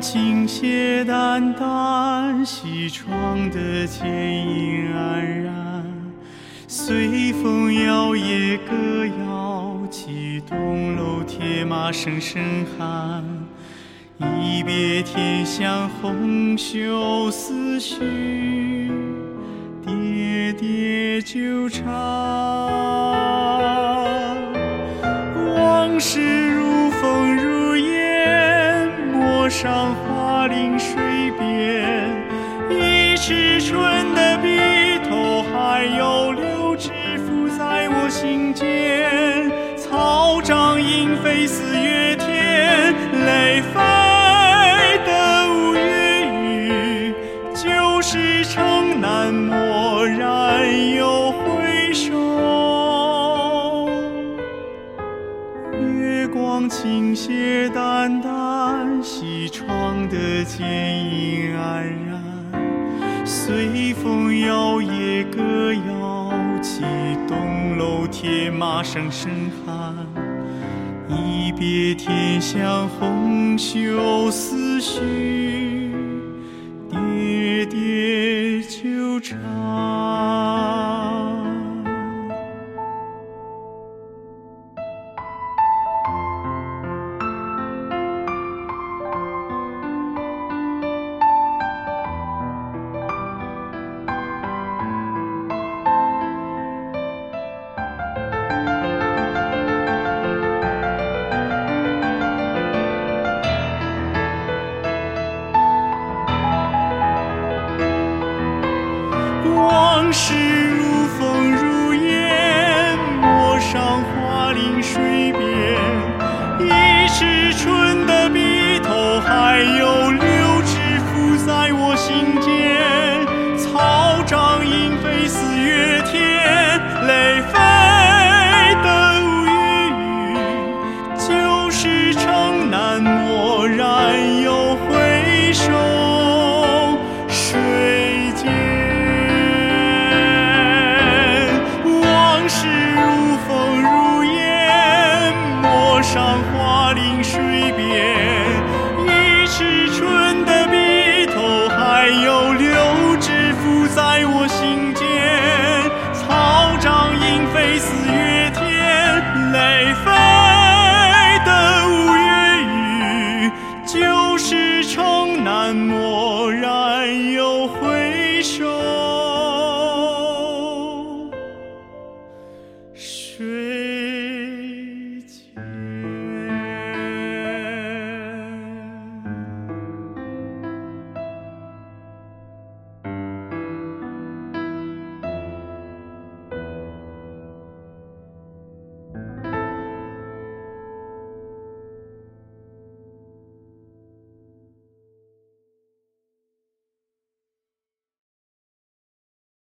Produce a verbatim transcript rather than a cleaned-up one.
倾泻淡淡，西窗的剪影黯然，随风摇曳歌谣，起东楼铁马声声喊。一别天香红袖思绪，叠叠纠缠。往事如风如烟，陌上花林水边。一池春的笔头，还有柳枝浮在我心间。草长莺飞似月天，泪飞的五月雨，旧时城南蓦然又回首。月光倾泻淡淡，西窗的剪影黯然，随风摇曳歌谣，起东楼铁马声声喊。一别天香红袖思绪，叠叠纠缠。往事如风如烟，陌上花林水边。一池春的笔头，还有柳枝浮在我心间。草长莺飞似月天，泪飞的五月雨，旧时城南蓦然又回首。水间往事如风如烟，陌上花林水边。一池春的笔头，还有柳枝浮在我心间。